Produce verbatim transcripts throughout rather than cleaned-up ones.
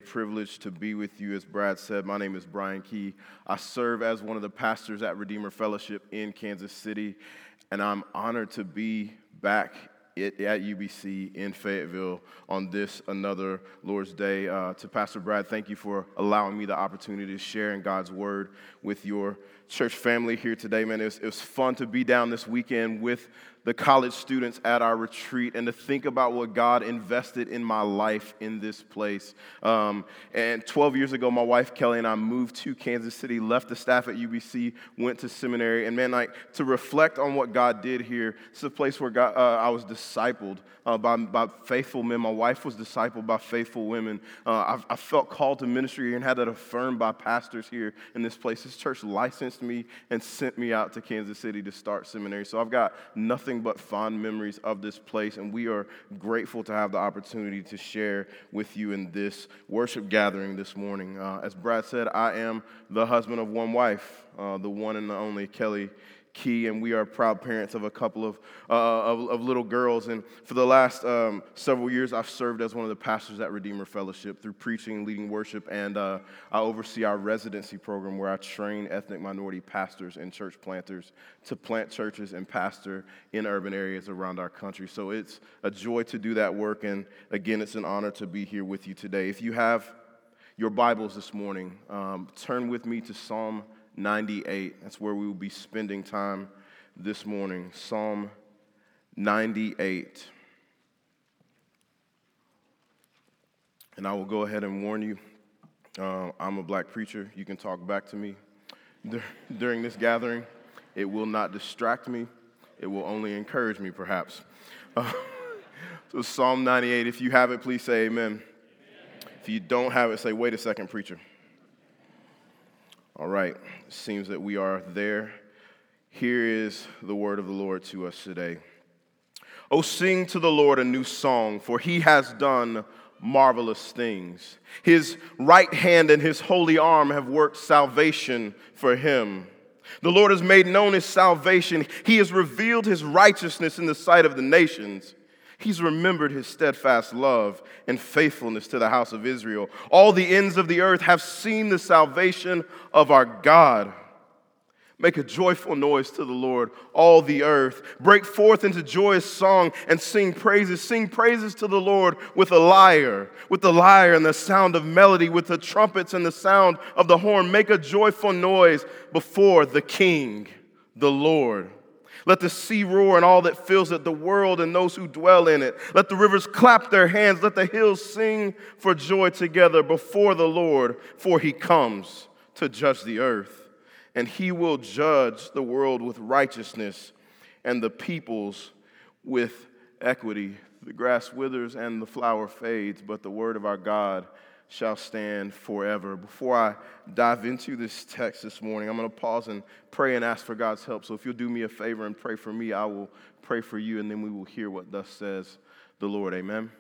privilege to be with you. As Brad said, my name is Brian Key. I serve as one of the pastors at Redeemer Fellowship in Kansas City, and I'm honored to be back at U B C in Fayetteville on this, another Lord's Day. Uh, to Pastor Brad, thank you for allowing me the opportunity to share in God's Word with your church family here today. Man, it was, it was fun to be down this weekend with the college students at our retreat and to think about what God invested in my life in this place. Um, and twelve years ago, my wife Kelly and I moved to Kansas City, left the staff at U B C, went to seminary, and man, like to reflect on what God did here. It's a place where God, uh, I was discipled uh, by, by faithful men. My wife was discipled by faithful women. Uh, I, I felt called to ministry here and had that affirmed by pastors here in this place. This church licensed me and sent me out to Kansas City to start seminary. So I've got nothing but fond memories of this place, and we are grateful to have the opportunity to share with you in this worship gathering this morning. Uh, as Brad said, I am the husband of one wife, uh, the one and the only Kelly Key, and we are proud parents of a couple of, uh, of, of little girls. And for the last um, several years, I've served as one of the pastors at Redeemer Fellowship through preaching, leading worship, and uh, I oversee our residency program where I train ethnic minority pastors and church planters to plant churches and pastor in urban areas around our country. So it's a joy to do that work, and again, it's an honor to be here with you today. If you have your Bibles this morning, um, turn with me to Psalm ninety-eight. That's where we will be spending time this morning. Psalm ninety-eight. And I will go ahead and warn you, uh, I'm a black preacher. You can talk back to me Dur- during this gathering. It will not distract me. It will only encourage me, perhaps. Uh, so Psalm ninety-eight, if you have it, please say amen. Amen. If you don't have it, say, wait a second, preacher. All right, it seems that we are there. Here is the word of the Lord to us today. Oh, sing to the Lord a new song, for he has done marvelous things. His right hand and his holy arm have worked salvation for him. The Lord has made known his salvation. He has revealed his righteousness in the sight of the nations. He's remembered his steadfast love and faithfulness to the house of Israel. All the ends of the earth have seen the salvation of our God. Make a joyful noise to the Lord, all the earth. Break forth into joyous song and sing praises. Sing praises to the Lord with a lyre, with the lyre and the sound of melody, with the trumpets and the sound of the horn. Make a joyful noise before the King, the Lord. Let the sea roar and all that fills it, the world and those who dwell in it. Let the rivers clap their hands. Let the hills sing for joy together before the Lord, for he comes to judge the earth. And he will judge the world with righteousness and the peoples with equity. The grass withers and the flower fades, but the word of our God shall stand forever. Before I dive into this text this morning, I'm going to pause and pray and ask for God's help. So if you'll do me a favor and pray for me, I will pray for you, and then we will hear what thus says the Lord. Amen.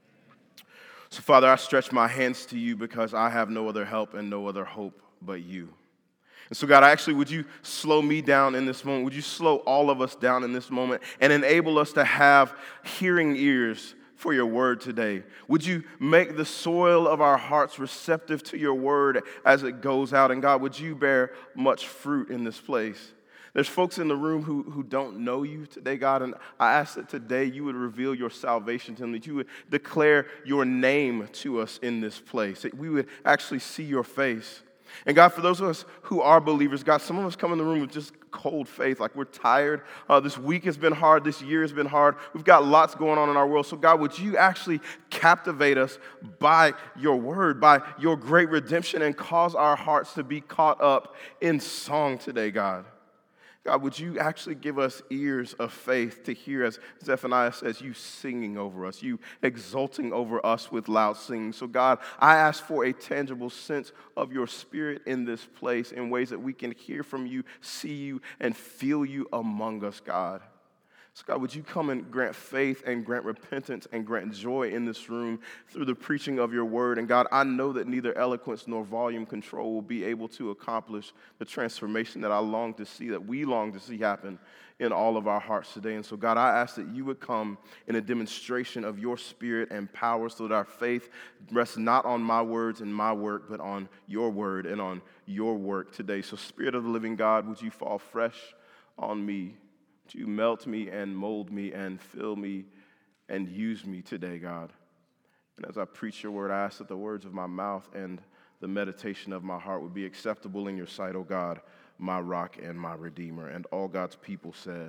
So Father, I stretch my hands to you because I have no other help and no other hope but you. And so God, actually, would you slow me down in this moment? Would you slow all of us down in this moment and enable us to have hearing ears for your word today? Would you make the soil of our hearts receptive to your word as it goes out? And God, would you bear much fruit in this place? There's folks in the room who, who don't know you today, God, and I ask that today you would reveal your salvation to them, that you would declare your name to us in this place, that we would actually see your face. And God, for those of us who are believers, God, some of us come in the room with just cold faith, like we're tired. Uh, this week has been hard. This year has been hard. We've got lots going on in our world. So God, would you actually captivate us by your word, by your great redemption, and cause our hearts to be caught up in song today, God? God, would you actually give us ears of faith to hear, as Zephaniah says, you singing over us, you exulting over us with loud singing. So God, I ask for a tangible sense of your spirit in this place in ways that we can hear from you, see you, and feel you among us, God. So God, would you come and grant faith and grant repentance and grant joy in this room through the preaching of your word. And God, I know that neither eloquence nor volume control will be able to accomplish the transformation that I long to see, that we long to see happen in all of our hearts today. And so God, I ask that you would come in a demonstration of your spirit and power so that our faith rests not on my words and my work, but on your word and on your work today. So Spirit of the living God, would you fall fresh on me? Would you melt me and mold me and fill me and use me today, God? And as I preach your word, I ask that the words of my mouth and the meditation of my heart would be acceptable in your sight, O God, my rock and my redeemer. And all God's people said,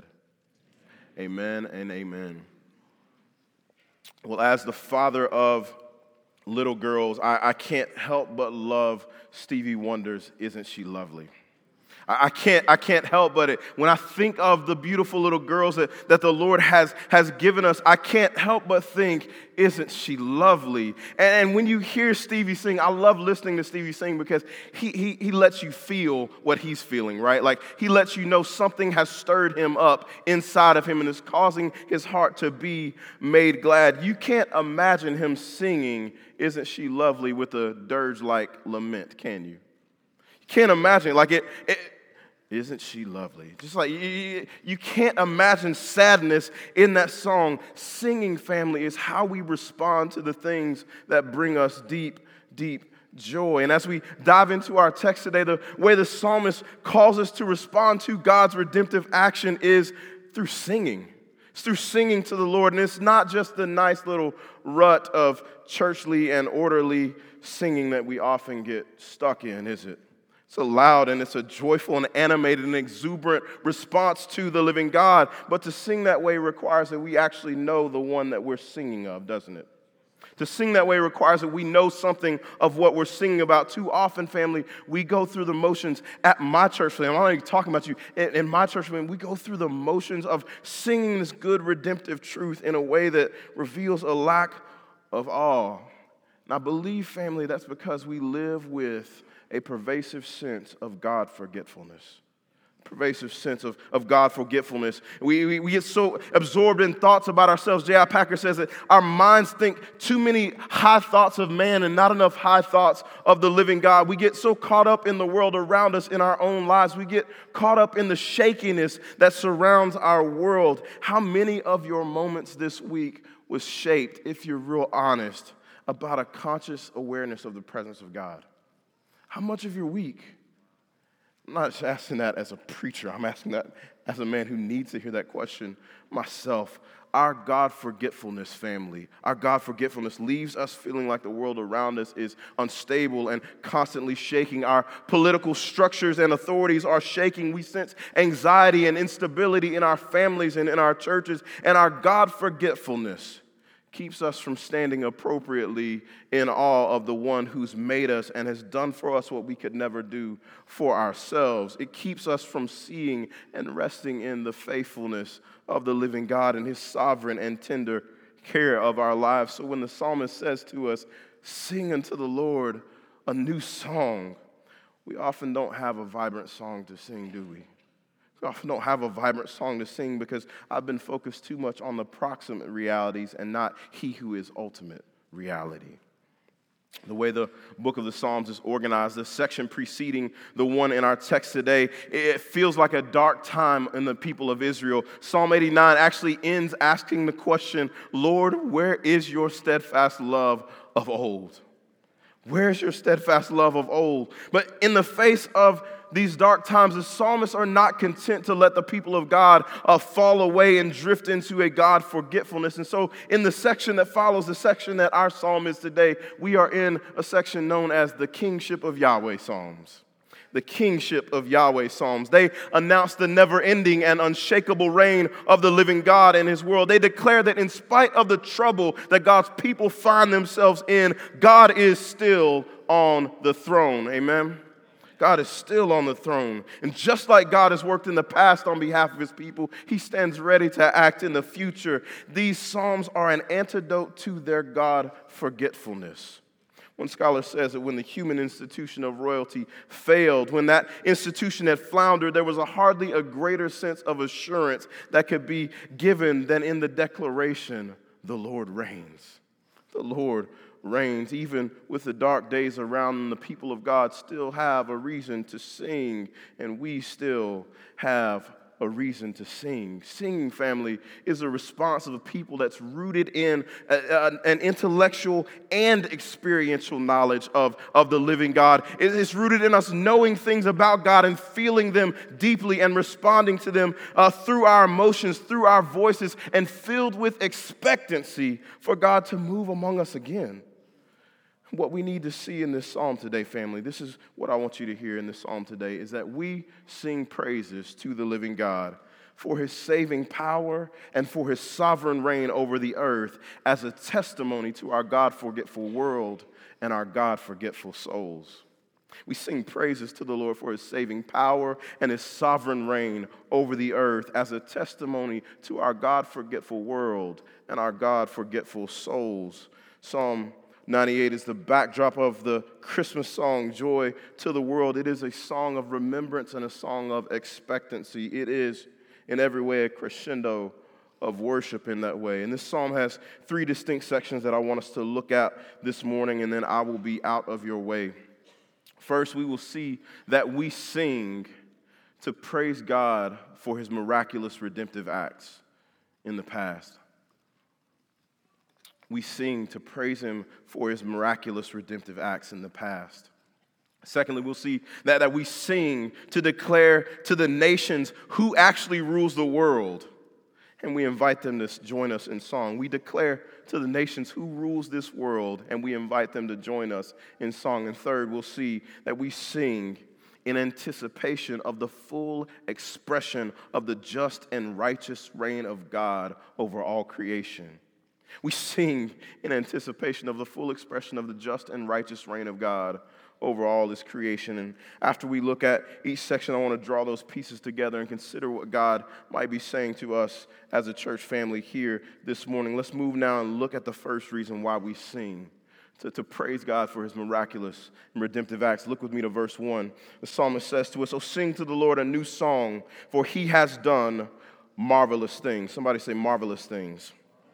amen and amen. Well, as the father of little girls, I, I can't help but love Stevie Wonder's Isn't She Lovely? I can't, I can't help but it. When I think of the beautiful little girls that, that the Lord has, has given us, I can't help but think, isn't she lovely? And, and when you hear Stevie sing, I love listening to Stevie sing because he, he, he lets you feel what he's feeling, right? Like he lets you know something has stirred him up inside of him and is causing his heart to be made glad. You can't imagine him singing, Isn't She Lovely, with a dirge-like lament, can you? You can't imagine, like it, it isn't she lovely? Just like you, you can't imagine sadness in that song. Singing, family, is how we respond to the things that bring us deep, deep joy. And as we dive into our text today, the way the psalmist calls us to respond to God's redemptive action is through singing. It's through singing to the Lord. And it's not just the nice little rut of churchly and orderly singing that we often get stuck in, is it? It's a loud and it's a joyful and animated and exuberant response to the living God. But to sing that way requires that we actually know the one that we're singing of, doesn't it? To sing that way requires that we know something of what we're singing about. Too often, family, we go through the motions at my church family. I'm not even talking about you. In, in my church family, we go through the motions of singing this good redemptive truth in a way that reveals a lack of awe. And I believe, family, that's because we live with a pervasive sense of God forgetfulness. Pervasive sense of, of God forgetfulness. We, we, we get so absorbed in thoughts about ourselves. J I. Packer says that our minds think too many high thoughts of man and not enough high thoughts of the living God. We get so caught up in the world around us in our own lives. We get caught up in the shakiness that surrounds our world. How many of your moments this week was shaped, if you're real honest, about a conscious awareness of the presence of God? How much of your week? I'm not just asking that as a preacher. I'm asking that as a man who needs to hear that question myself. Our God forgetfulness, family, our God forgetfulness leaves us feeling like the world around us is unstable and constantly shaking. Our political structures and authorities are shaking. We sense anxiety and instability in our families and in our churches. And our God forgetfulness keeps us from standing appropriately in awe of the one who's made us and has done for us what we could never do for ourselves. It keeps us from seeing and resting in the faithfulness of the living God and his sovereign and tender care of our lives. So when the psalmist says to us, sing unto the Lord a new song, we often don't have a vibrant song to sing, do we? We often don't have a vibrant song to sing because I've been focused too much on the proximate realities and not he who is ultimate reality. The way the book of the Psalms is organized, the section preceding the one in our text today, it feels like a dark time in the people of Israel. Psalm eighty-nine actually ends asking the question, Lord, where is your steadfast love of old? Where's your steadfast love of old? But in the face of these dark times, the psalmists are not content to let the people of God uh, fall away and drift into a God forgetfulness. And so in the section that follows, the section that our psalm is today, we are in a section known as the Kingship of Yahweh Psalms. The Kingship of Yahweh Psalms. They announce the never-ending and unshakable reign of the living God in his world. They declare that in spite of the trouble that God's people find themselves in, God is still on the throne. Amen? God is still on the throne. And just like God has worked in the past on behalf of his people, he stands ready to act in the future. These psalms are an antidote to their God forgetfulness. One scholar says that when the human institution of royalty failed, when that institution had floundered, there was a hardly a greater sense of assurance that could be given than in the declaration, "The Lord reigns." The Lord reigns. Even with the dark days around them, the people of God still have a reason to sing, and we still have a reason to sing. Singing, family, is a response of a people that's rooted in a, a, an intellectual and experiential knowledge of, of the living God. It is rooted in us knowing things about God and feeling them deeply and responding to them uh, through our emotions, through our voices, and filled with expectancy for God to move among us again. What we need to see in this psalm today, family, this is what I want you to hear in this psalm today, is that we sing praises to the living God for his saving power and for his sovereign reign over the earth as a testimony to our God-forgetful world and our God-forgetful souls. We sing praises to the Lord for his saving power and his sovereign reign over the earth as a testimony to our God-forgetful world and our God-forgetful souls. Psalm ninety-eight is the backdrop of the Christmas song, Joy to the World. It is a song of remembrance and a song of expectancy. It is, in every way, a crescendo of worship in that way. And this psalm has three distinct sections that I want us to look at this morning, and then I will be out of your way. First, we will see that we sing to praise God for his miraculous redemptive acts in the past. We sing to praise him for his miraculous redemptive acts in the past. Secondly, we'll see that, that we sing to declare to the nations who actually rules the world. And we invite them to join us in song. We declare to the nations who rules this world, and we invite them to join us in song. And third, we'll see that we sing in anticipation of the full expression of the just and righteous reign of God over all creation. We sing in anticipation of the full expression of the just and righteous reign of God over all this creation. And after we look at each section, I want to draw those pieces together and consider what God might be saying to us as a church family here this morning. Let's move now and look at the first reason why we sing, to, to praise God for his miraculous and redemptive acts. Look with me to verse one. The psalmist says to us, "Oh, sing to the Lord a new song, for he has done marvelous things." Somebody say marvelous things.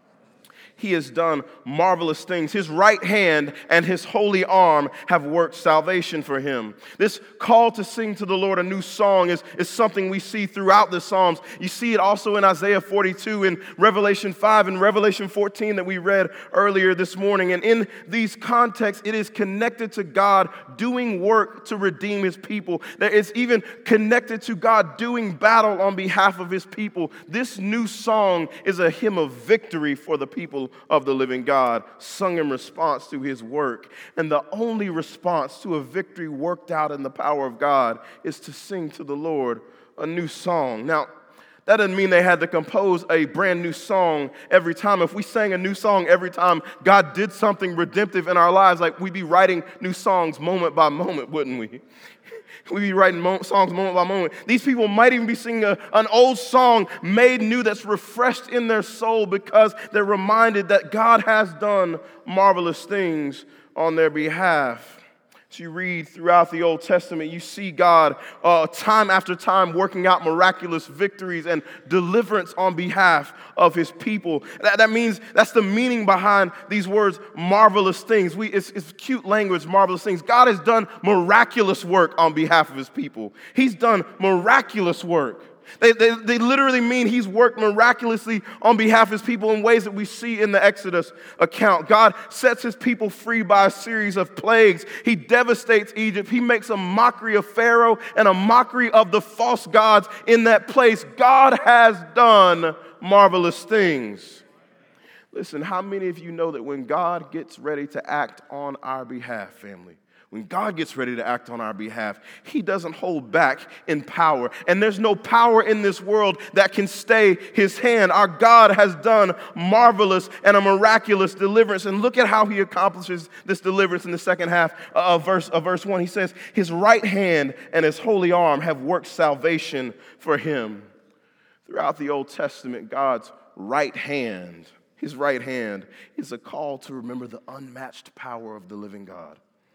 He has done marvelous things. His right hand and his holy arm have worked salvation for him. This call to sing to the Lord a new song is, is something we see throughout the Psalms. You see it also in Isaiah forty-two, in Revelation five, and Revelation fourteen that we read earlier this morning. And in these contexts, it is connected to God doing work to redeem his people. That it's even connected to God doing battle on behalf of his people. This new song is a hymn of victory for the people of the living God, sung in response to his work. And the only response to a victory worked out in the power of God is to sing to the Lord a new song. Now, that doesn't mean they had to compose a brand new song every time. If we sang a new song every time God did something redemptive in our lives, like we'd be writing new songs moment by moment, wouldn't we? We'd be writing mo- songs moment by moment. These people might even be singing a, an old song made new that's refreshed in their soul because they're reminded that God has done marvelous things on their behalf. As you read throughout the Old Testament, you see God uh, time after time working out miraculous victories and deliverance on behalf of his people. That, that means, that's the meaning behind these words, marvelous things. We, it's, it's cute language, marvelous things. God has done miraculous work on behalf of his people. He's done miraculous work. They, they, they literally mean he's worked miraculously on behalf of his people in ways that we see in the Exodus account. God sets his people free by a series of plagues. He devastates Egypt. He makes a mockery of Pharaoh and a mockery of the false gods in that place. God has done marvelous things. Listen, how many of you know that when God gets ready to act on our behalf, family, when God gets ready to act on our behalf, he doesn't hold back in power. And there's no power in this world that can stay his hand. Our God has done marvelous and a miraculous deliverance. And look at how he accomplishes this deliverance in the second half of verse, of verse one. He says, his right hand and his holy arm have worked salvation for him. Throughout the Old Testament, God's right hand, his right hand, is a call to remember the unmatched power of the living God.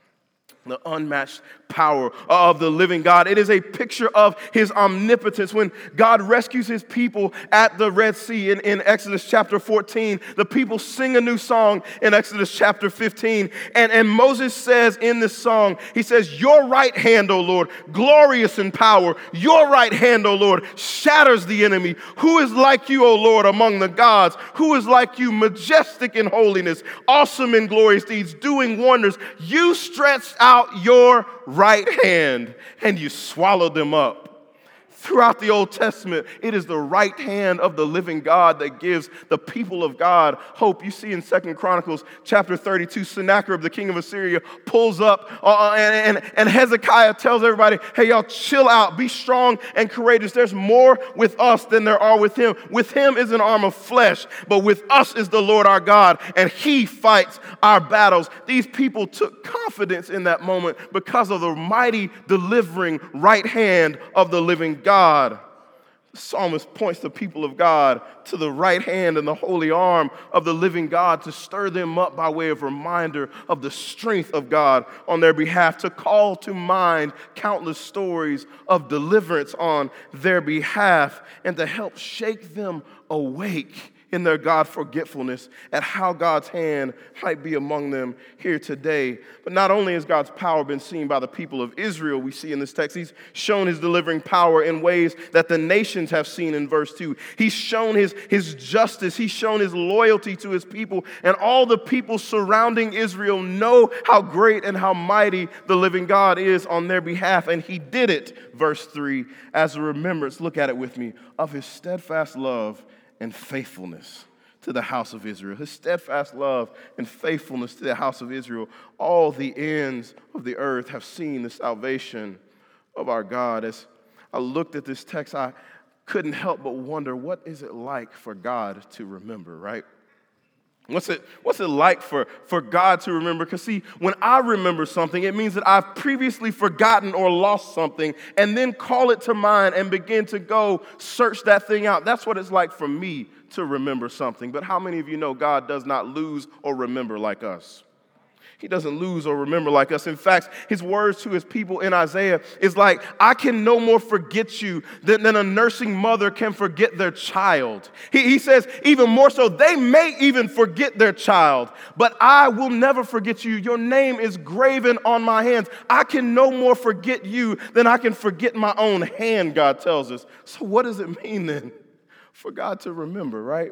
The unmatched power of the living God. It is a picture of his omnipotence. When God rescues his people at the Red Sea in, in Exodus chapter fourteen, the people sing a new song in Exodus chapter fifteen. And, and Moses says in this song, he says, your right hand, O Lord, glorious in power. Your right hand, O Lord, shatters the enemy. Who is like you, O Lord, among the gods? Who is like you, majestic in holiness, awesome in glorious deeds, doing wonders? You stretched out your right hand and you swallowed them up. Throughout the Old Testament, it is the right hand of the living God that gives the people of God hope. You see in Second Chronicles chapter thirty-two, Sennacherib, the king of Assyria, pulls up uh, and, and, and Hezekiah tells everybody, hey, y'all, chill out, be strong and courageous. There's more with us than there are with him. With him is an arm of flesh, but with us is the Lord our God, and he fights our battles. These people took confidence in that moment because of the mighty delivering right hand of the living God. God. The psalmist points the people of God to the right hand and the holy arm of the living God to stir them up by way of reminder of the strength of God on their behalf, to call to mind countless stories of deliverance on their behalf, and to help shake them awake in their God forgetfulness at how God's hand might be among them here today. But not only has God's power been seen by the people of Israel, we see in this text, he's shown his delivering power in ways that the nations have seen in verse two. He's shown his, his justice. He's shown his loyalty to his people. And all the people surrounding Israel know how great and how mighty the living God is on their behalf. And he did it, verse three, as a remembrance, look at it with me, of his steadfast love and faithfulness to the house of Israel. His steadfast love and faithfulness to the house of Israel. All the ends of the earth have seen the salvation of our God. As I looked at this text, I couldn't help but wonder, what is it like for God to remember, right? What's it, what's it like for, for God to remember? Because see, when I remember something, it means that I've previously forgotten or lost something, and then call it to mind and begin to go search that thing out. That's what it's like for me to remember something. But how many of you know God does not lose or remember like us? He doesn't lose or remember like us. In fact, his words to his people in Isaiah is like, I can no more forget you than, than a nursing mother can forget their child. He, he says, even more so, they may even forget their child, but I will never forget you. Your name is graven on my hands. I can no more forget you than I can forget my own hand, God tells us. So what does it mean then for God to remember, right?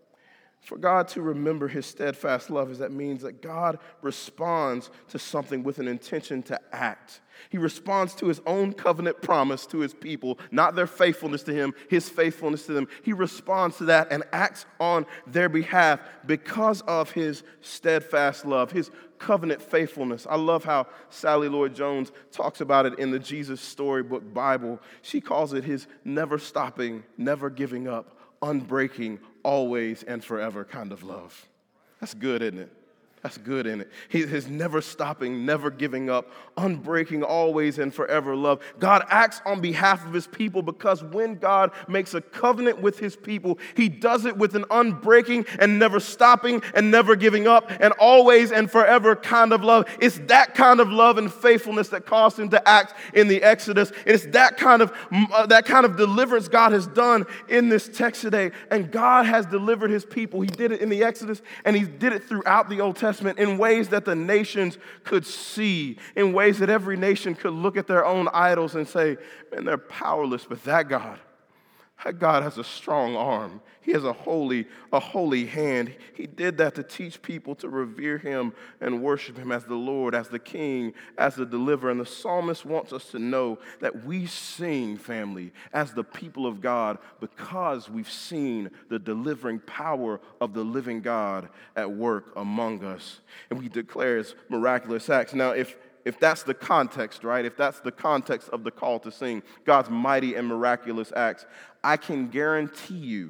For God to remember his steadfast love is that means that God responds to something with an intention to act. He responds to his own covenant promise to his people, not their faithfulness to him, his faithfulness to them. He responds to that and acts on their behalf because of his steadfast love, his covenant faithfulness. I love how Sally Lloyd Jones talks about it in the Jesus Storybook Bible. She calls it his never stopping, never giving up, unbreaking, always and forever kind of love. That's good, isn't it? That's good in it. His never stopping, never giving up, unbreaking, always and forever love. God acts on behalf of his people because when God makes a covenant with his people, he does it with an unbreaking and never stopping and never giving up and always and forever kind of love. It's that kind of love and faithfulness that caused him to act in the Exodus. It's that kind of uh, that kind of deliverance God has done in this text today. And God has delivered his people. He did it in the Exodus and he did it throughout the Old Testament. In ways that the nations could see, in ways that every nation could look at their own idols and say, man, they're powerless, but that God, that God has a strong arm. He has a holy, a holy hand. He did that to teach people to revere him and worship him as the Lord, as the King, as the deliverer. And the psalmist wants us to know that we sing, family, as the people of God because we've seen the delivering power of the living God at work among us. And we declare his miraculous acts. Now, if If that's the context, right? If that's the context of the call to sing, God's mighty and miraculous acts, I can guarantee you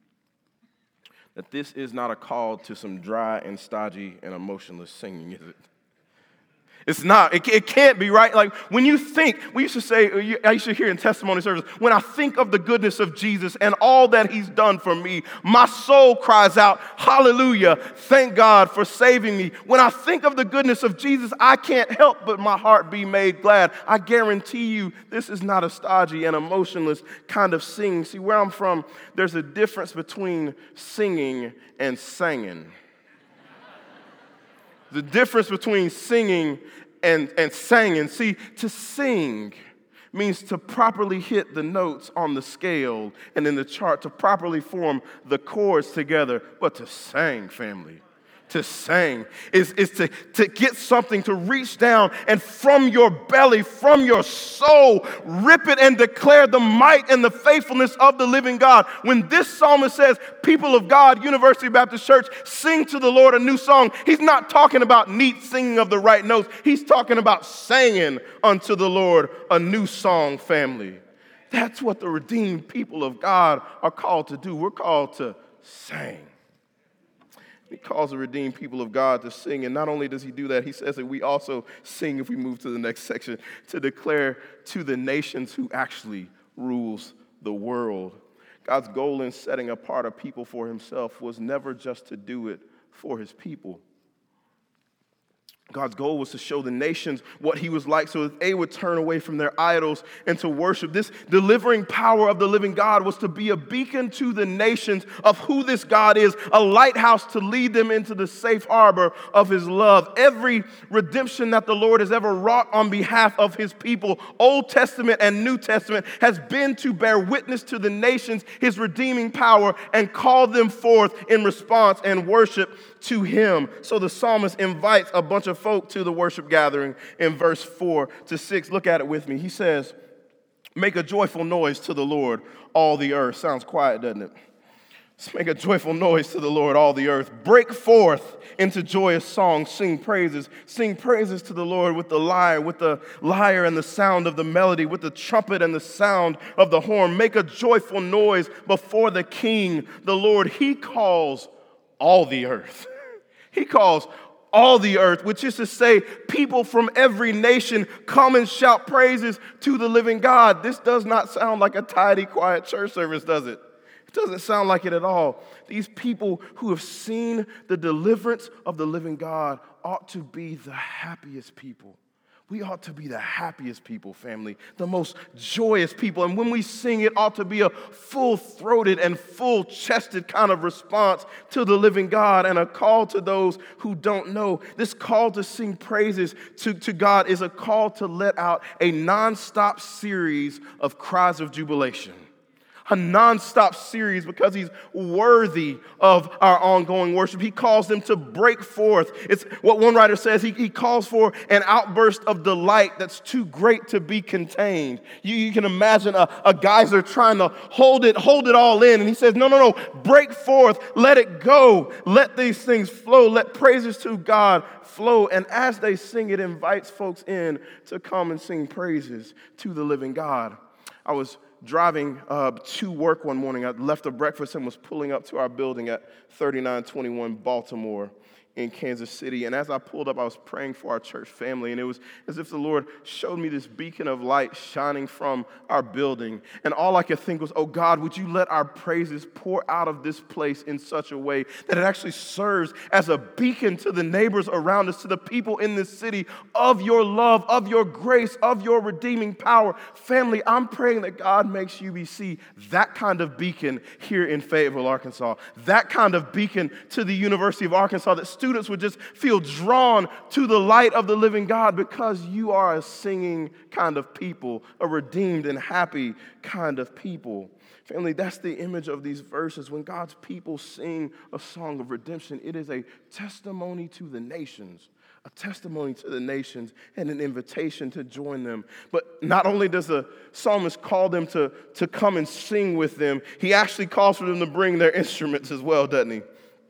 that this is not a call to some dry and stodgy and emotionless singing, is it? It's not. It, it can't be, right? Like when you think, we used to say, I used to hear in testimony service, when I think of the goodness of Jesus and all that he's done for me, my soul cries out, hallelujah, thank God for saving me. When I think of the goodness of Jesus, I can't help but my heart be made glad. I guarantee you, this is not a stodgy and emotionless kind of singing. See, where I'm from, there's a difference between singing and singing. The difference between singing and, and singing. See, to sing means to properly hit the notes on the scale and in the chart, to properly form the chords together. But to sing, family, to sing is, is to, to get something, to reach down and from your belly, from your soul, rip it and declare the might and the faithfulness of the living God. When this psalmist says, people of God, University Baptist Church, sing to the Lord a new song, he's not talking about neat singing of the right notes. He's talking about singing unto the Lord a new song, family. That's what the redeemed people of God are called to do. We're called to sing. He calls the redeemed people of God to sing, and not only does he do that, he says that we also sing, if we move to the next section, to declare to the nations who actually rules the world. God's goal in setting apart a people for himself was never just to do it for his people. God's goal was to show the nations what he was like so that they would turn away from their idols and to worship. This delivering power of the living God was to be a beacon to the nations of who this God is, a lighthouse to lead them into the safe harbor of his love. Every redemption that the Lord has ever wrought on behalf of his people, Old Testament and New Testament, has been to bear witness to the nations his redeeming power and call them forth in response and worship to him. So the psalmist invites a bunch of folk to the worship gathering in verse four to six. Look at it with me. He says, make a joyful noise to the Lord, all the earth. Sounds quiet, doesn't it? Let's make a joyful noise to the Lord, all the earth. Break forth into joyous songs. Sing praises. Sing praises to the Lord with the lyre, with the lyre and the sound of the melody, with the trumpet and the sound of the horn. Make a joyful noise before the King, the Lord. He calls all the earth. He calls all the earth, which is to say, people from every nation come and shout praises to the living God. This does not sound like a tidy, quiet church service, does it? It doesn't sound like it at all. These people who have seen the deliverance of the living God ought to be the happiest people. We ought to be the happiest people, family, the most joyous people. And when we sing, it ought to be a full-throated and full-chested kind of response to the living God and a call to those who don't know. This call to sing praises to, to God is a call to let out a nonstop series of cries of jubilation. A nonstop series because he's worthy of our ongoing worship. He calls them to break forth. It's what one writer says. He, he calls for an outburst of delight that's too great to be contained. You, you can imagine a, a geyser trying to hold it, hold it all in. And he says, no, no, no, break forth. Let it go. Let these things flow. Let praises to God flow. And as they sing, it invites folks in to come and sing praises to the living God. I was driving uh, to work one morning. I left a breakfast and was pulling up to our building at thirty-nine twenty-one Baltimore in Kansas City. And as I pulled up, I was praying for our church family. And it was as if the Lord showed me this beacon of light shining from our building. And all I could think was, oh God, would you let our praises pour out of this place in such a way that it actually serves as a beacon to the neighbors around us, to the people in this city, of your love, of your grace, of your redeeming power. Family, I'm praying that God makes U B C that kind of beacon here in Fayetteville, Arkansas. That kind of beacon to the University of Arkansas, that students would just feel drawn to the light of the living God because you are a singing kind of people, a redeemed and happy kind of people. Family, that's the image of these verses. When God's people sing a song of redemption, it is a testimony to the nations, a testimony to the nations and an invitation to join them. But not only does the psalmist call them to, to come and sing with them, he actually calls for them to bring their instruments as well, doesn't he?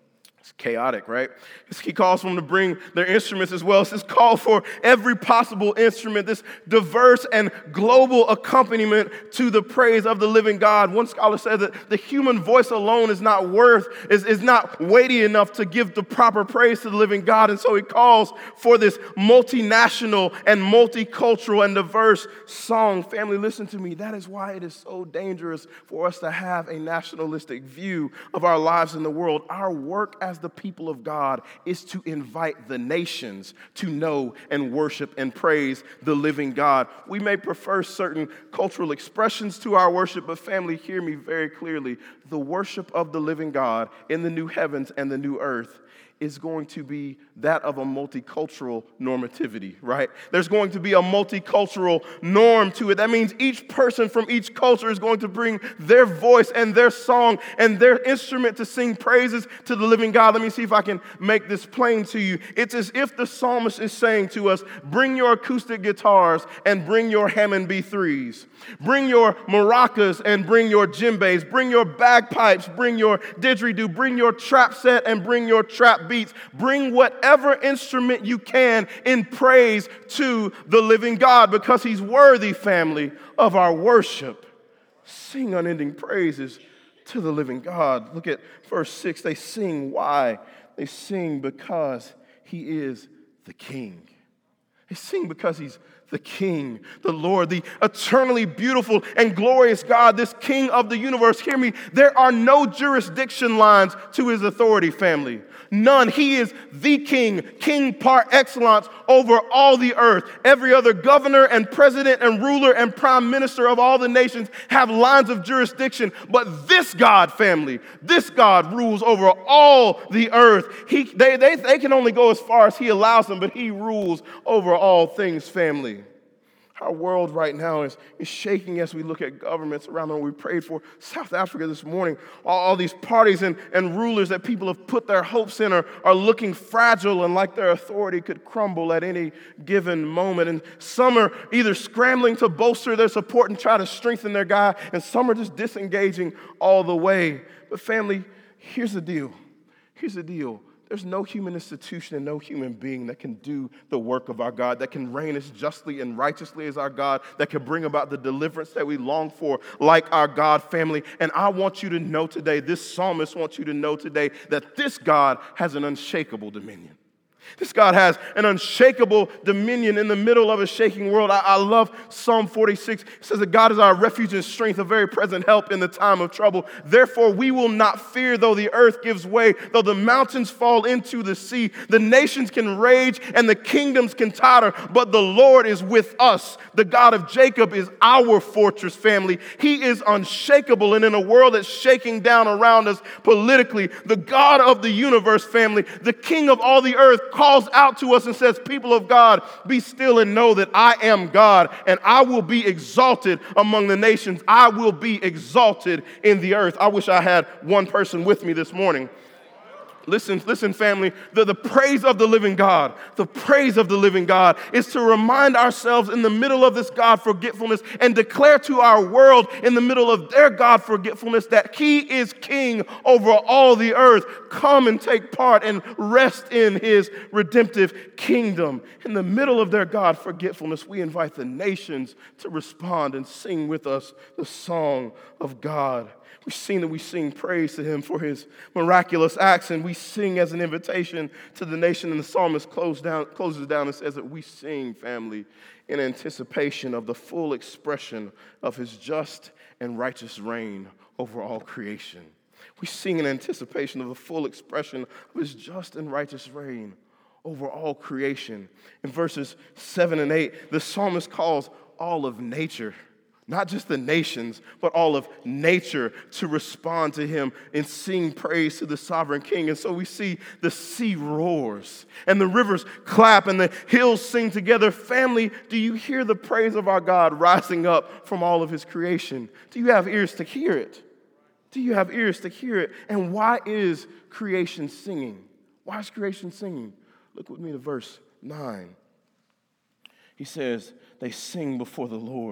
It's chaotic, right? He calls for them to bring their instruments as well. It's called for every possible instrument, this diverse and global accompaniment to the praise of the living God. One scholar said that the human voice alone is not worth, is, is not weighty enough to give the proper praise to the living God. And so he calls for this multinational and multicultural and diverse song. Family, listen to me. That is why it is so dangerous for us to have a nationalistic view of our lives in the world. Our work as the people of God is to invite the nations to know and worship and praise the living God. We may prefer certain cultural expressions to our worship, but family, hear me very clearly. The worship of the living God in the new heavens and the new earth is going to be that of a multicultural normativity, right? There's going to be a multicultural norm to it. That means each person from each culture is going to bring their voice and their song and their instrument to sing praises to the living God. Let me see if I can make this plain to you. It's as if the psalmist is saying to us, bring your acoustic guitars and bring your Hammond B threes. Bring your maracas and bring your djembes. Bring your bagpipes, bring your didgeridoo, bring your trap set and bring your trap beats. Bring whatever instrument you can in praise to the living God, because he's worthy, family, of our worship. Sing unending praises to the living God. Look at verse six. They sing. Why? They sing because he is the King. They sing because he's the King, the Lord, the eternally beautiful and glorious God, this King of the universe. Hear me, there are no jurisdiction lines to his authority, family. None. He is the King, King par excellence over all the earth. Every other governor and president and ruler and prime minister of all the nations have lines of jurisdiction. But this God, family, this God rules over all the earth. He, they, they, they can only go as far as he allows them, but he rules over all things, family. Our world right now is, is shaking as we look at governments around the world. We prayed for South Africa this morning. All, all these parties and, and rulers that people have put their hopes in are, are looking fragile and like their authority could crumble at any given moment. And some are either scrambling to bolster their support and try to strengthen their guy, and some are just disengaging all the way. But family, here's the deal. Here's the deal. There's no human institution and no human being that can do the work of our God, that can reign as justly and righteously as our God, that can bring about the deliverance that we long for like our God, family. And I want you to know today, this psalmist wants you to know today, that this God has an unshakable dominion. This God has an unshakable dominion in the middle of a shaking world. I, I love Psalm forty-six. It says that God is our refuge and strength, a very present help in the time of trouble. Therefore, we will not fear though the earth gives way, though the mountains fall into the sea. The nations can rage and the kingdoms can totter, but the Lord is with us. The God of Jacob is our fortress, family. He is unshakable, and in a world that's shaking down around us politically, the God of the universe, family, the King of all the earth, calls out to us and says, people of God, be still and know that I am God, and I will be exalted among the nations. I will be exalted in the earth. I wish I had one person with me this morning. Listen, listen, family, the, the praise of the living God, the praise of the living God is to remind ourselves in the middle of this God forgetfulness and declare to our world in the middle of their God forgetfulness that he is king over all the earth. Come and take part and rest in his redemptive kingdom. In the middle of their God forgetfulness, we invite the nations to respond and sing with us the song of God. We've seen that we sing praise to him for his miraculous acts, and we sing as an invitation to the nation. And the psalmist closes down, closes down and says that we sing, family, in anticipation of the full expression of his just and righteous reign over all creation. We sing in anticipation of the full expression of his just and righteous reign over all creation. In verses seven and eight, the psalmist calls all of nature, not just the nations, but all of nature, to respond to him and sing praise to the sovereign king. And so we see the sea roars and the rivers clap and the hills sing together. Family, do you hear the praise of our God rising up from all of his creation? Do you have ears to hear it? Do you have ears to hear it? And why is creation singing? Why is creation singing? Look with me to verse nine. He says, they sing before the Lord,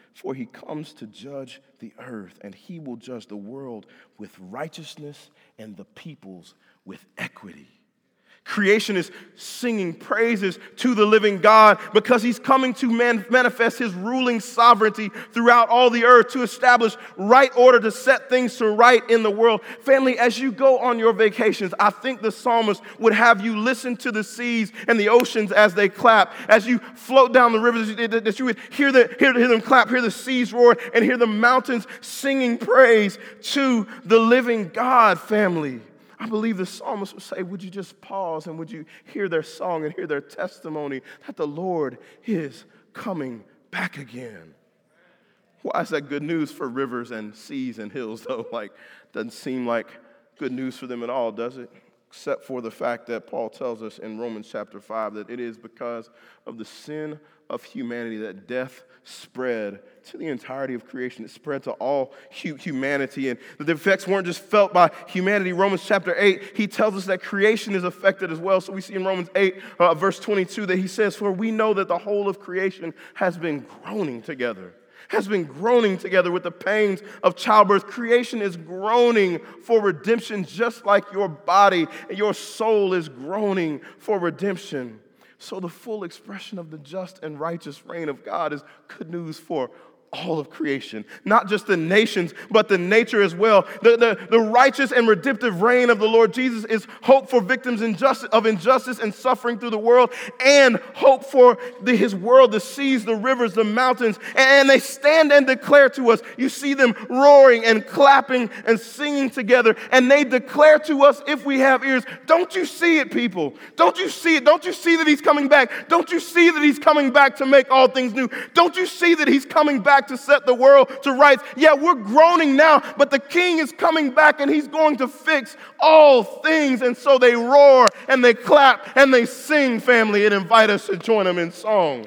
for he comes to judge the earth, and he will judge the world with righteousness and the peoples with equity. Creation is singing praises to the living God because he's coming to man- manifest his ruling sovereignty throughout all the earth to establish right order, to set things to right in the world. Family, as you go on your vacations, I think the psalmist would have you listen to the seas and the oceans as they clap. As you float down the rivers, that you would hear, the, hear, hear them clap, hear the seas roar, and hear the mountains singing praise to the living God, family. I believe the psalmist would say, would you just pause and would you hear their song and hear their testimony that the Lord is coming back again? Why is that good news for rivers and seas and hills, though? Like, doesn't seem like good news for them at all, does it? Except for the fact that Paul tells us in Romans chapter five that it is because of the sin of humanity that death spread to the entirety of creation. It spread to all hu- humanity, and the effects weren't just felt by humanity. Romans chapter eight, he tells us that creation is affected as well. So we see in Romans eight, uh, verse twenty-two, that he says, for we know that the whole of creation has been groaning together. has been groaning together with the pains of childbirth. Creation is groaning for redemption, just like your body and your soul is groaning for redemption. So the full expression of the just and righteous reign of God is good news for all of creation, not just the nations, but the nature as well. The, the, the righteous and redemptive reign of the Lord Jesus is hope for victims injustice, of injustice and suffering through the world, and hope for the, his world, the seas, the rivers, the mountains. And they stand and declare to us. You see them roaring and clapping and singing together, and they declare to us, if we have ears, don't you see it, people? Don't you see it? Don't you see that he's coming back? Don't you see that he's coming back to make all things new? Don't you see that he's coming back to set the world to rights? Yeah, we're groaning now, but the king is coming back and he's going to fix all things. And so they roar and they clap and they sing, family, and invite us to join them in song.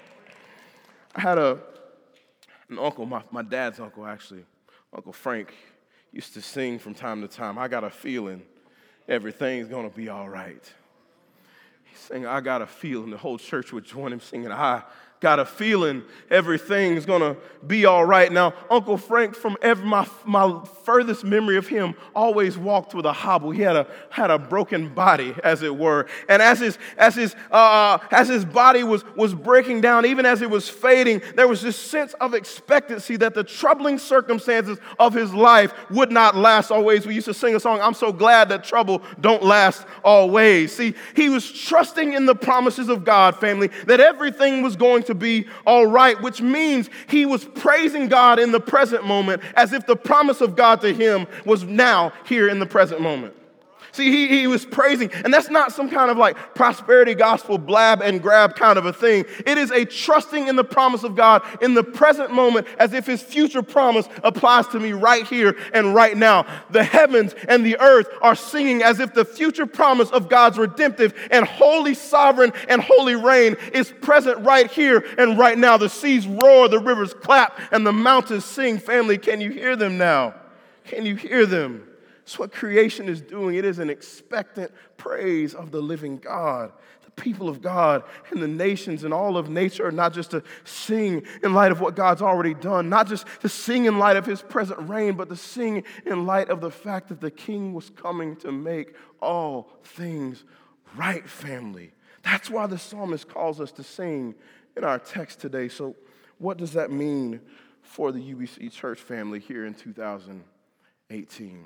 I had a an uncle, my, my dad's uncle actually, Uncle Frank, used to sing from time to time, I got a feeling everything's going to be all right. He sang, I got a feeling. The whole church would join him singing, I got a feeling everything's gonna be all right. Now, Uncle Frank, from every, my, my furthest memory of him, always walked with a hobble. He had a had a broken body, as it were. And as his as his uh, as his body was was breaking down, even as it was fading, there was this sense of expectancy that the troubling circumstances of his life would not last always. We used to sing a song, I'm so glad that trouble don't last always. See, he was trusting in the promises of God, family, that everything was going to be all right, which means he was praising God in the present moment as if the promise of God to him was now here in the present moment. See, he, he was praising, and that's not some kind of like prosperity gospel blab and grab kind of a thing. It is a trusting in the promise of God in the present moment as if his future promise applies to me right here and right now. The heavens and the earth are singing as if the future promise of God's redemptive and holy sovereign and holy reign is present right here and right now. The seas roar, the rivers clap, and the mountains sing. Family, can you hear them now? Can you hear them? That's what creation is doing. It is an expectant praise of the living God. The people of God and the nations and all of nature are not just to sing in light of what God's already done, not just to sing in light of his present reign, but to sing in light of the fact that the king was coming to make all things right, family. That's why the psalmist calls us to sing in our text today. So what does that mean for the U B C church family here in two thousand eighteen?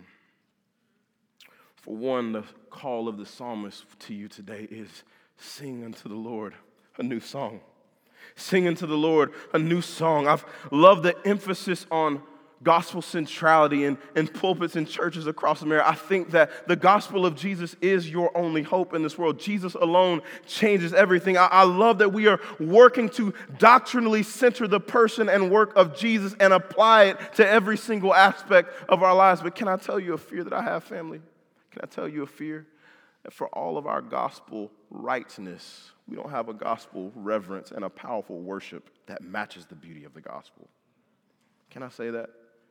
For one, the call of the psalmist to you today is sing unto the Lord a new song. Sing unto the Lord a new song. I've loved the emphasis on gospel centrality in, in pulpits and churches across America. I think that the gospel of Jesus is your only hope in this world. Jesus alone changes everything. I, I love that we are working to doctrinally center the person and work of Jesus and apply it to every single aspect of our lives. But can I tell you a fear that I have, family? Can I tell you a fear? That for all of our gospel rightness, we don't have a gospel reverence and a powerful worship that matches the beauty of the gospel. Can I say that?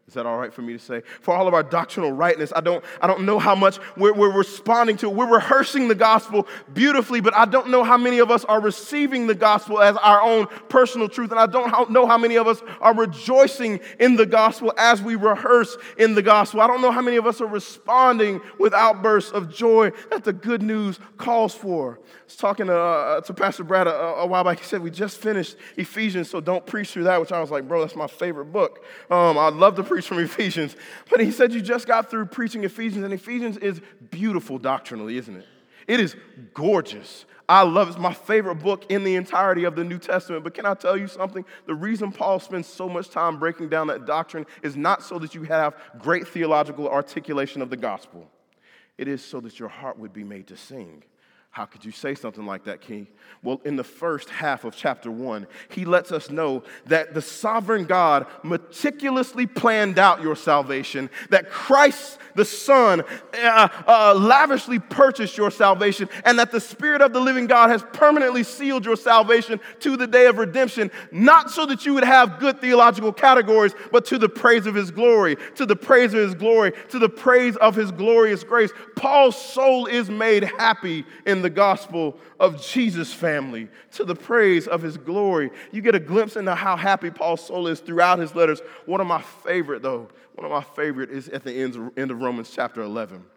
Is that all right for me to say? For all of our doctrinal rightness, I don't, I don't know how much we're, we're responding to it. We're rehearsing the gospel beautifully, but I don't know how many of us are receiving the gospel as our own personal truth, and I don't know how many of us are rejoicing in the gospel as we rehearse in the gospel. I don't know how many of us are responding with outbursts of joy that the good news calls for. I was talking to, uh, to Pastor Brad a, a while back. He said, we just finished Ephesians, so don't preach through that, which I was like, bro, that's my favorite book. Um, I'd love to preach from Ephesians. But he said, you just got through preaching Ephesians, and Ephesians is beautiful doctrinally, isn't it? It is gorgeous. I love it. It's my favorite book in the entirety of the New Testament. But can I tell you something? The reason Paul spends so much time breaking down that doctrine is not so that you have great theological articulation of the gospel. It is so that your heart would be made to sing. How could you say something like that, King? Well, in the first half of chapter one, he lets us know that the sovereign God meticulously planned out your salvation, that Christ, the Son, uh, uh, lavishly purchased your salvation, and that the Spirit of the living God has permanently sealed your salvation to the day of redemption, not so that you would have good theological categories, but to the praise of his glory, to the praise of his glory, to the praise of his glorious grace. Paul's soul is made happy in the gospel of Jesus, family, to the praise of his glory. You get a glimpse into how happy Paul's soul is throughout his letters. One of my favorite, though, one of my favorite is at the end of, end of Romans chapter eleven.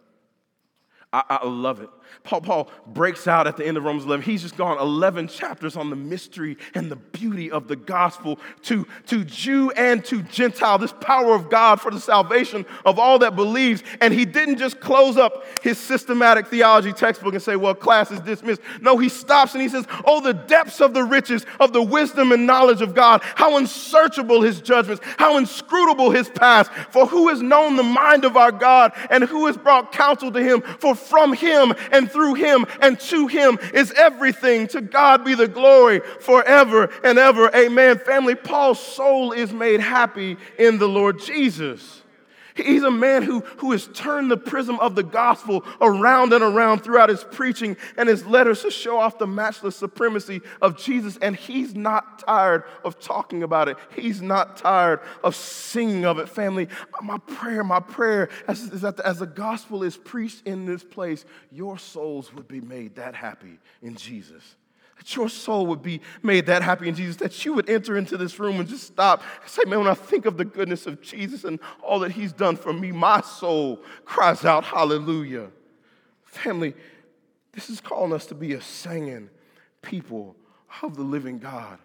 I, I love it. Paul, Paul breaks out at the end of Romans eleven. He's just gone eleven chapters on the mystery and the beauty of the gospel to, to Jew and to Gentile, this power of God for the salvation of all that believes. And he didn't just close up his systematic theology textbook and say, well, class is dismissed. No, he stops and he says, oh, the depths of the riches of the wisdom and knowledge of God, how unsearchable his judgments, how inscrutable his paths. For who has known the mind of our God, and who has brought counsel to him? For from him and through him and to him is everything. To God be the glory forever and ever. Amen. Family, Paul's soul is made happy in the Lord Jesus. He's a man who, who has turned the prism of the gospel around and around throughout his preaching and his letters to show off the matchless supremacy of Jesus. And he's not tired of talking about it. He's not tired of singing of it. Family, my prayer, my prayer is, is that as the gospel is preached in this place, your souls would be made that happy in Jesus. That your soul would be made that happy in Jesus, that you would enter into this room and just stop and say, man, when I think of the goodness of Jesus and all that he's done for me, my soul cries out, hallelujah. Family, this is calling us to be a singing people of the living God.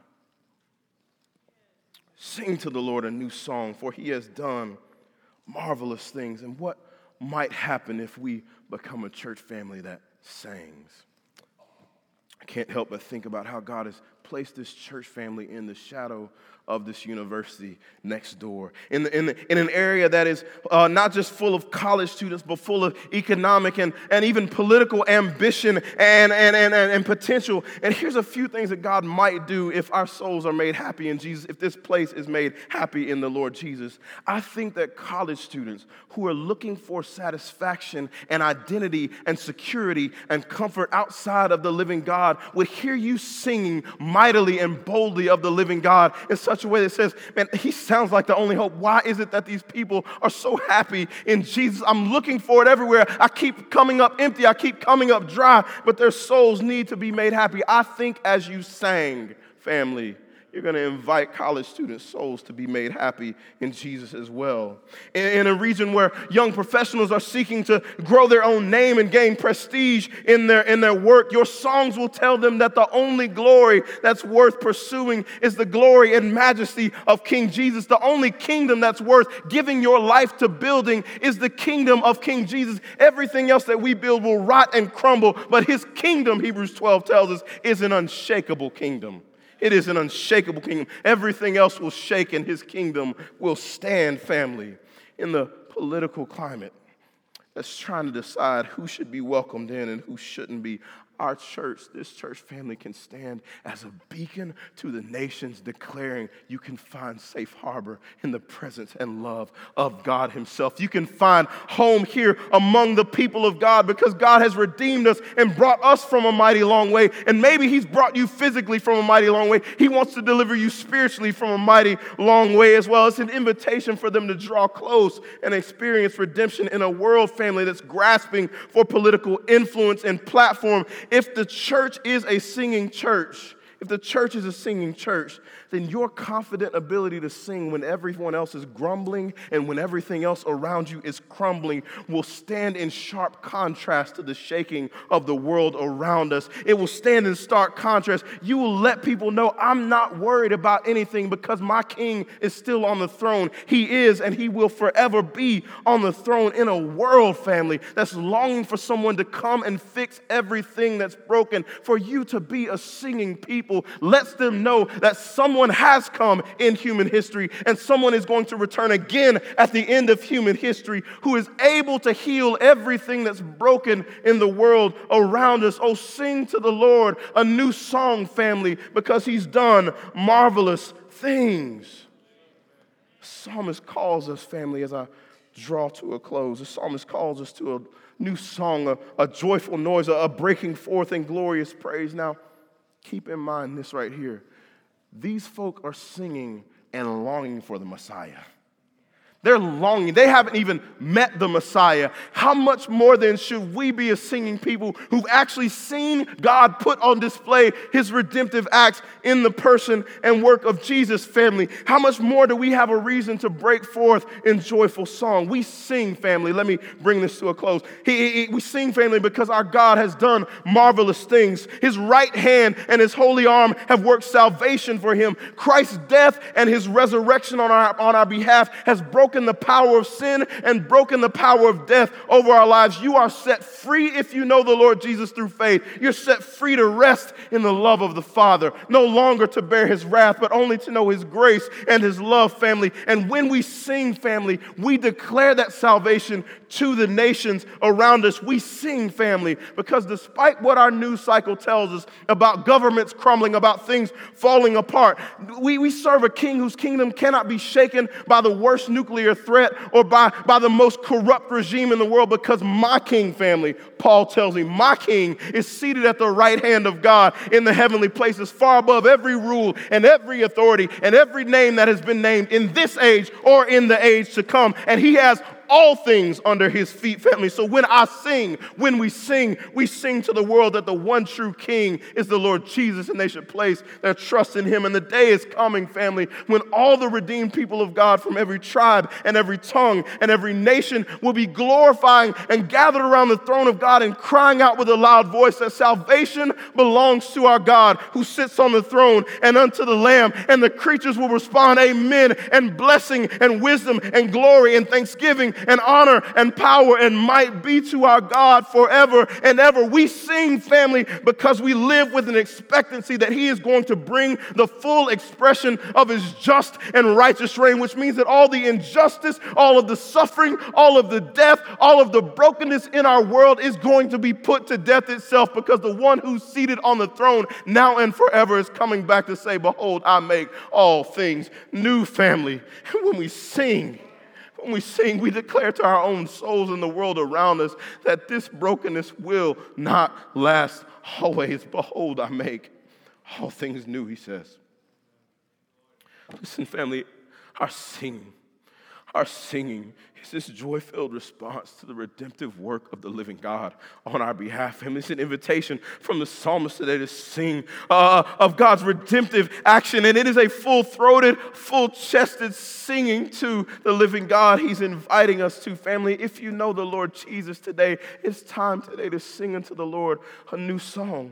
Sing to the Lord a new song, for he has done marvelous things. And what might happen if we become a church family that sings? I can't help but think about how God has placed this church family in the shadow of this university next door, in, the, in, the, in an area that is uh, not just full of college students, but full of economic and, and even political ambition and, and, and, and, and potential. And here's a few things that God might do if our souls are made happy in Jesus, if this place is made happy in the Lord Jesus. I think that college students who are looking for satisfaction and identity and security and comfort outside of the living God would hear you singing mightily and boldly of the living God in such a way that says, man, he sounds like the only hope. Why is it that these people are so happy in Jesus? I'm looking for it everywhere. I keep coming up empty. I keep coming up dry, but their souls need to be made happy. I think as you sang, family, you're going to invite college students' souls to be made happy in Jesus as well. In, in a region where young professionals are seeking to grow their own name and gain prestige in their, in their work, your songs will tell them that the only glory that's worth pursuing is the glory and majesty of King Jesus. The only kingdom that's worth giving your life to building is the kingdom of King Jesus. Everything else that we build will rot and crumble, but his kingdom, Hebrews twelve tells us, is an unshakable kingdom. It is an unshakable kingdom. Everything else will shake and his kingdom will stand, family. In the political climate that's trying to decide who should be welcomed in and who shouldn't be, our church, this church family, can stand as a beacon to the nations, declaring you can find safe harbor in the presence and love of God himself. You can find home here among the people of God because God has redeemed us and brought us from a mighty long way. And maybe he's brought you physically from a mighty long way. He wants to deliver you spiritually from a mighty long way as well. It's an invitation for them to draw close and experience redemption in a world family that's grasping for political influence and platform. If the church is a singing church, if the church is a singing church, then your confident ability to sing when everyone else is grumbling and when everything else around you is crumbling will stand in sharp contrast to the shaking of the world around us. It will stand in stark contrast. You will let people know, I'm not worried about anything because my king is still on the throne. He is, and he will forever be on the throne in a world family that's longing for someone to come and fix everything that's broken. For you to be a singing people lets them know that someone has come in human history and someone is going to return again at the end of human history who is able to heal everything that's broken in the world around us. Oh, sing to the Lord a new song, family, because he's done marvelous things. The psalmist calls us, family, as I draw to a close. The psalmist calls us to a new song, a, a joyful noise, a, a breaking forth in glorious praise. Now, keep in mind this right here. These folk are singing and longing for the Messiah. They're longing. They haven't even met the Messiah. How much more then should we be a singing people who've actually seen God put on display his redemptive acts in the person and work of Jesus, family? How much more do we have a reason to break forth in joyful song? We sing, family. Let me bring this to a close. He, he, we sing, family, because our God has done marvelous things. His right hand and his holy arm have worked salvation for him. Christ's death and his resurrection on our, on our behalf has broken the power of sin and broken the power of death over our lives. You are set free if you know the Lord Jesus through faith. You're set free to rest in the love of the Father, no longer to bear his wrath, but only to know his grace and his love, family. And when we sing, family, we declare that salvation to the nations around us. We sing, family, because despite what our news cycle tells us about governments crumbling, about things falling apart, we, we serve a king whose kingdom cannot be shaken by the worst nuclear threat or by, by the most corrupt regime in the world, because my king, family, Paul tells me, my king is seated at the right hand of God in the heavenly places, far above every rule and every authority and every name that has been named in this age or in the age to come. And he has all things under his feet, family. So when I sing, when we sing, we sing to the world that the one true king is the Lord Jesus, and they should place their trust in him. And the day is coming, family, when all the redeemed people of God from every tribe and every tongue and every nation will be glorifying and gathered around the throne of God and crying out with a loud voice that salvation belongs to our God who sits on the throne and unto the Lamb. And the creatures will respond, amen, and blessing and wisdom and glory and thanksgiving and honor and power and might be to our God forever and ever. We sing, family, because we live with an expectancy that he is going to bring the full expression of his just and righteous reign, which means that all the injustice, all of the suffering, all of the death, all of the brokenness in our world is going to be put to death itself, because the one who's seated on the throne now and forever is coming back to say, behold, I make all things new, family. When we sing, When we sing, we declare to our own souls and the world around us that this brokenness will not last always. Behold, I make all things new, he says. Listen, family, our singing, our singing is this joy-filled response to the redemptive work of the living God on our behalf. And it's an invitation from the psalmist today to sing uh, of God's redemptive action. And it is a full-throated, full-chested singing to the living God he's inviting us to. Family, if you know the Lord Jesus today, it's time today to sing unto the Lord a new song.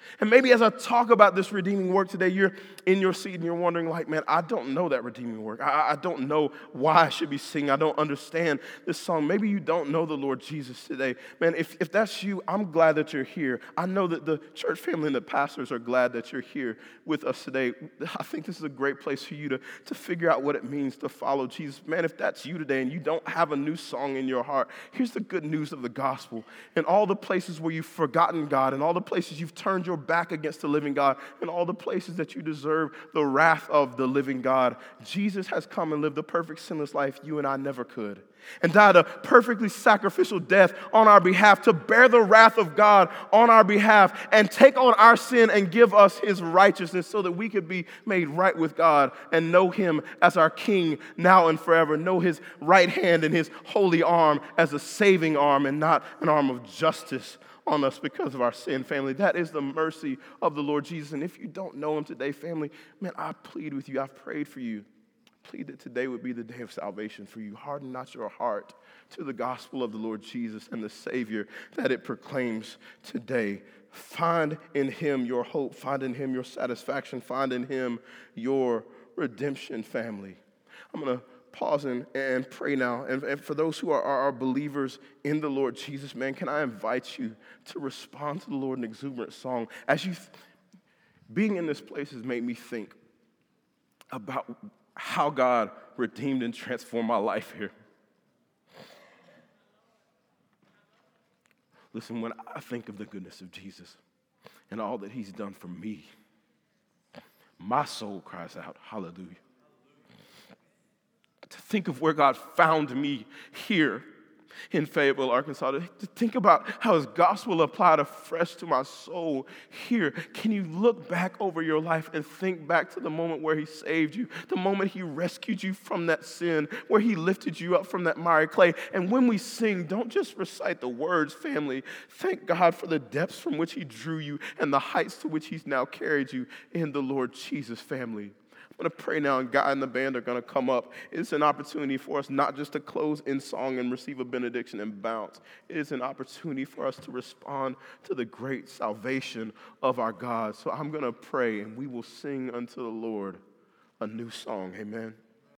And maybe as I talk about this redeeming work today, you're in your seat and you're wondering, like, man, I don't know that redeeming work. I, I don't know why I should be singing. I don't understand this song. Maybe you don't know the Lord Jesus today. Man, if, if that's you, I'm glad that you're here. I know that the church family and the pastors are glad that you're here with us today. I think this is a great place for you to, to figure out what it means to follow Jesus. Man, if that's you today and you don't have a new song in your heart, here's the good news of the gospel. In all the places where you've forgotten God, in all the places you've turned your back against the living God, in all the places that you deserve the wrath of the living God, Jesus has come and lived the perfect sinless life you and I never could, and died a perfectly sacrificial death on our behalf to bear the wrath of God on our behalf and take on our sin and give us his righteousness so that we could be made right with God and know him as our King now and forever, know his right hand and his holy arm as a saving arm and not an arm of justice on us because of our sin, family. That is the mercy of the Lord Jesus. And if you don't know him today, family, man, I plead with you. I've prayed for you. Plead that today would be the day of salvation for you. Harden not your heart to the gospel of the Lord Jesus and the Savior that it proclaims today. Find in him your hope. Find in him your satisfaction. Find in him your redemption, family. I'm going to pause and, and pray now. And, and for those who are, are, are believers in the Lord Jesus, man, can I invite you to respond to the Lord in an exuberant song? As you, th- being in this place has made me think about how God redeemed and transformed my life here. Listen, when I think of the goodness of Jesus and all that he's done for me, my soul cries out, hallelujah. To think of where God found me here in Fayetteville, Arkansas, to think about how his gospel applied afresh to my soul here. Can you look back over your life and think back to the moment where he saved you, the moment he rescued you from that sin, where he lifted you up from that miry clay? And when we sing, don't just recite the words, family. Thank God for the depths from which he drew you and the heights to which he's now carried you in the Lord Jesus, family. I'm going to pray now, and God and the band are going to come up. It's an opportunity for us not just to close in song and receive a benediction and bounce. It is an opportunity for us to respond to the great salvation of our God. So I'm going to pray, and we will sing unto the Lord a new song. Amen.